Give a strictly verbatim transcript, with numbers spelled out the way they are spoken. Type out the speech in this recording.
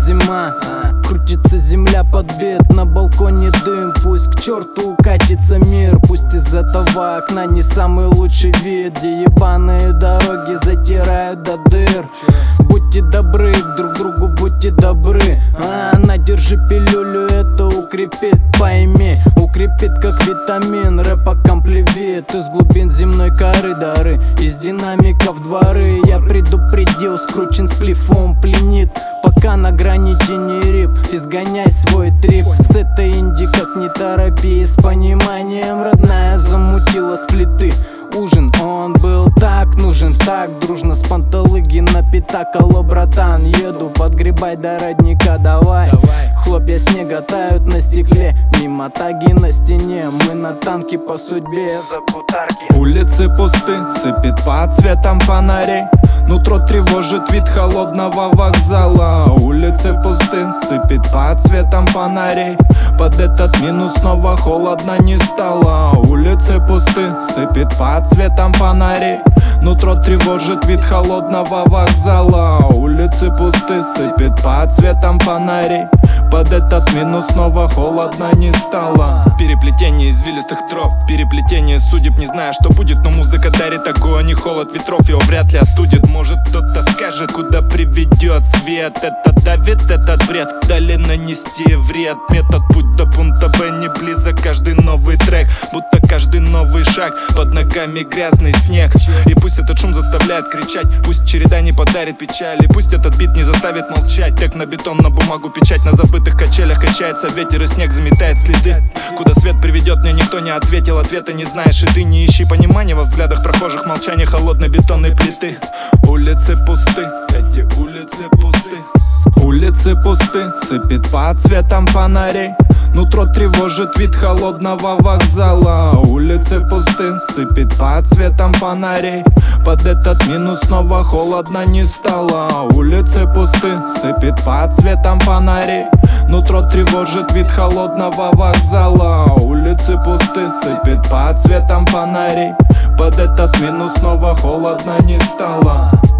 зима, крутится земля под бит, на балконе дым. Пусть к черту укатится мир, пусть из этого окна не самый лучший вид, где ебаные дороги затирают до дыр. Будьте добры друг другу, будьте добры. А, на, держи пилюлю, это укрепит, пойми. Укрепит как витамин, рэп аккомпливит. Из глубин земной коры дары, из динамиков дворы. Я предупредил, скручен сплифом пленит, пока на грани тени рип. Изгоняй свой трип, с этой инди как не торопи. С пониманием родная замутила с плиты. Ужин, он был так нужен, так дружно с панталыги на пятак. Алло, братан, еду, подгребай до родника, давай, давай. Хлопья снега тают на стекле, мимо таги на стене. Мы на танке по судьбе закутарки. Улицы пусты, сыпет по цветам фонарей. Нутро тревожит вид холодного вокзала. Улицы пусты, сыпет по цветам фонарей. Под этот минус снова холодно не стало. Улицы пусты, сыпет по цветам фонарей. Нутро тревожит вид холодного вокзала. Улицы пусты, сыпет по цветам фонарей. Под этот минус снова холодно не стало. Переплетение извилистых троп, переплетение судеб. Не знаю, что будет, но музыка дарит огонь и холод ветров. Его вряд ли остудит. Может, кто-то скажет, куда приведет свет. Это давит, этот бред, дали нанести вред. Метод путь до пункта Б не близок. Каждый новый трек, будто каждый новый шаг. Под ногами грязный снег. И пусть этот шум заставляет кричать, пусть череда не подарит печали, пусть этот бит не заставит молчать. Тег на бетон, на бумагу печать. На забытых качелях качается ветер, и снег заметает следы. Куда свет приведет, мне никто не ответил. Ответа не знаешь, и ты не ищи понимания во взглядах прохожих. Молчание холодной бетонной плиты. Улицы пусты, эти улицы пусты. Улицы пусты, сыпет по цветам фонарей. Нутро тревожит вид холодного вокзала. Улицы пусты, сыпет по цветам фонарей. Под этот минус снова холодно не стало. Улицы пусты, сыпет по цветам фонарей. Нутро тревожит вид холодного вокзала. Улицы пусты, сыпет по цветам фонарей. Под этот минус снова холодно не стало.